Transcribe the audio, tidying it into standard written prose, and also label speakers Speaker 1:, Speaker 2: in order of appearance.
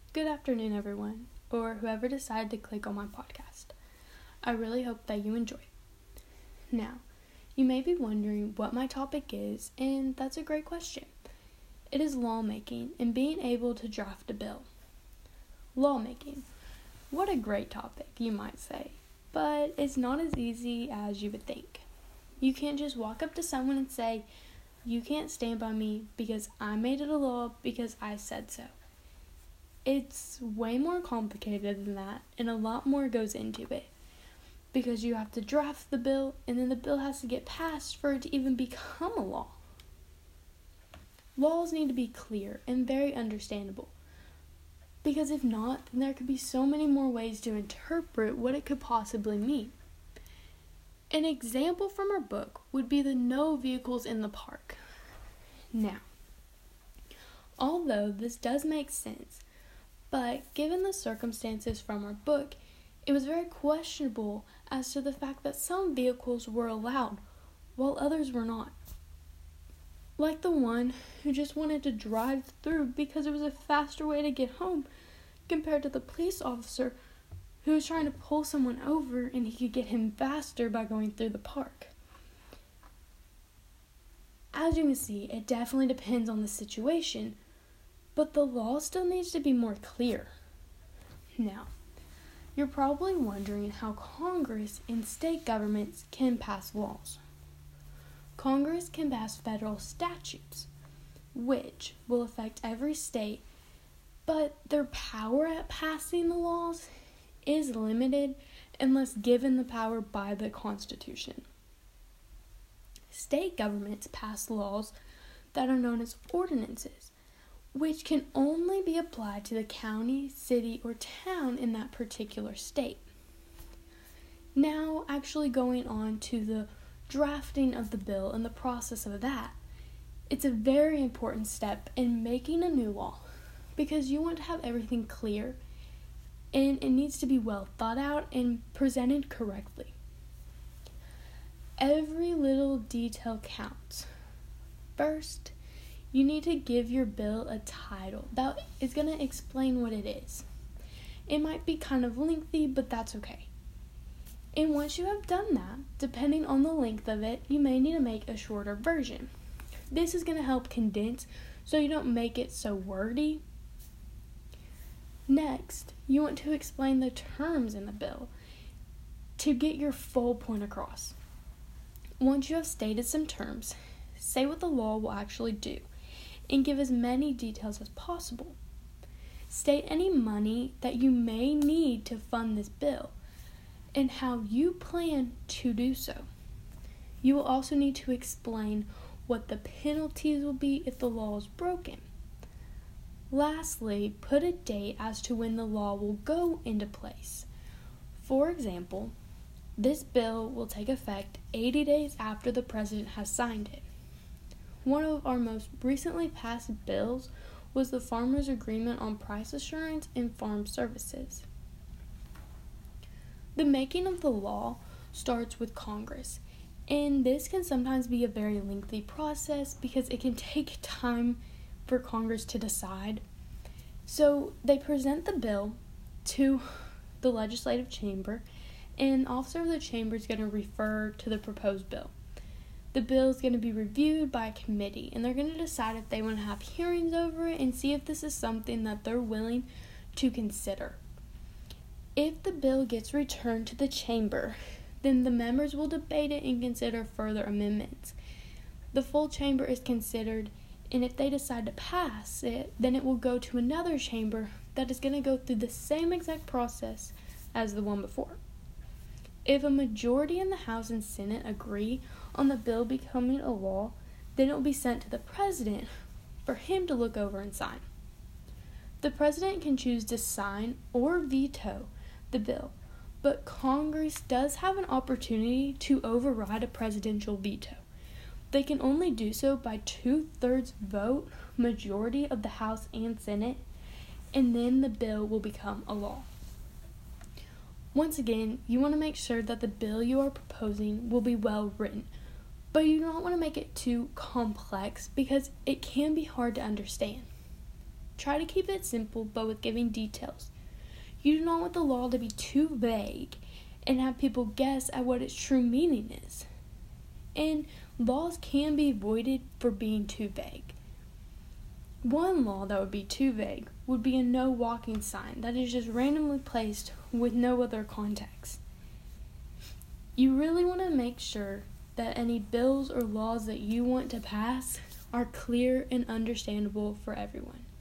Speaker 1: Good afternoon, everyone, or whoever decided to click on my podcast. I really hope that you enjoy. Now, you may be wondering what my topic is, and that's a great question. It is lawmaking and being able to draft a bill. Lawmaking. What a great topic, you might say, but it's not as easy as you would think. You can't just walk up to someone and say, "You can't stand by me because I made it a law because I said so." It's way more complicated than that, and a lot more goes into it. Because you have to draft the bill, and then the bill has to get passed for it to even become a law. Laws need to be clear and very understandable. Because if not, then there could be so many more ways to interpret what it could possibly mean. An example from our book would be the no vehicles in the park. Now, although this does make sense, but given the circumstances from our book, it was very questionable as to the fact that some vehicles were allowed, while others were not. Like the one who just wanted to drive through because it was a faster way to get home, compared to the police officer who was trying to pull someone over and he could get him faster by going through the park. As you can see, it definitely depends on the situation, but the law still needs to be more clear. Now, you're probably wondering how Congress and state governments can pass laws. Congress can pass federal statutes, which will affect every state, but their power at passing the laws is limited unless given the power by the Constitution. State governments pass laws that are known as ordinances, which can only be applied to the county, city, or town in that particular state. Now, actually going on to the drafting of the bill and the process of that, it's a very important step in making a new law because you want to have everything clear and it needs to be well thought out and presented correctly. Every little detail counts. First, you need to give your bill a title that is going to explain what it is. It might be kind of lengthy, but that's okay. And once you have done that, depending on the length of it, you may need to make a shorter version. This is going to help condense so you don't make it so wordy. Next, you want to explain the terms in the bill to get your full point across. Once you have stated some terms, say what the law will actually do and give as many details as possible. State any money that you may need to fund this bill and how you plan to do so. You will also need to explain what the penalties will be if the law is broken. Lastly, put a date as to when the law will go into place. For example, this bill will take effect 80 days after the president has signed it. One of our most recently passed bills was the Farmers Agreement on Price Assurance in Farm Services. The making of the law starts with Congress, and this can sometimes be a very lengthy process because it can take time for Congress to decide. So they present the bill to the legislative chamber, and an officer of the chamber is going to refer to the proposed bill. The bill is going to be reviewed by a committee, and they're going to decide if they want to have hearings over it and see if this is something that they're willing to consider. If the bill gets returned to the chamber, then the members will debate it and consider further amendments. The full chamber is considered, and if they decide to pass it, then it will go to another chamber that is going to go through the same exact process as the one before. If a majority in the House and Senate agree on the bill becoming a law, then it will be sent to the president for him to look over and sign. The president can choose to sign or veto the bill, but Congress does have an opportunity to override a presidential veto. They can only do so by 2/3 vote majority of the House and Senate, and then the bill will become a law. Once again, you want to make sure that the bill you are proposing will be well written, but you don't want to make it too complex because it can be hard to understand. Try to keep it simple, but with giving details. You do not want the law to be too vague and have people guess at what its true meaning is. And laws can be avoided for being too vague. One law that would be too vague would be a no walking sign that is just randomly placed with no other context. You really want to make sure that any bills or laws that you want to pass are clear and understandable for everyone.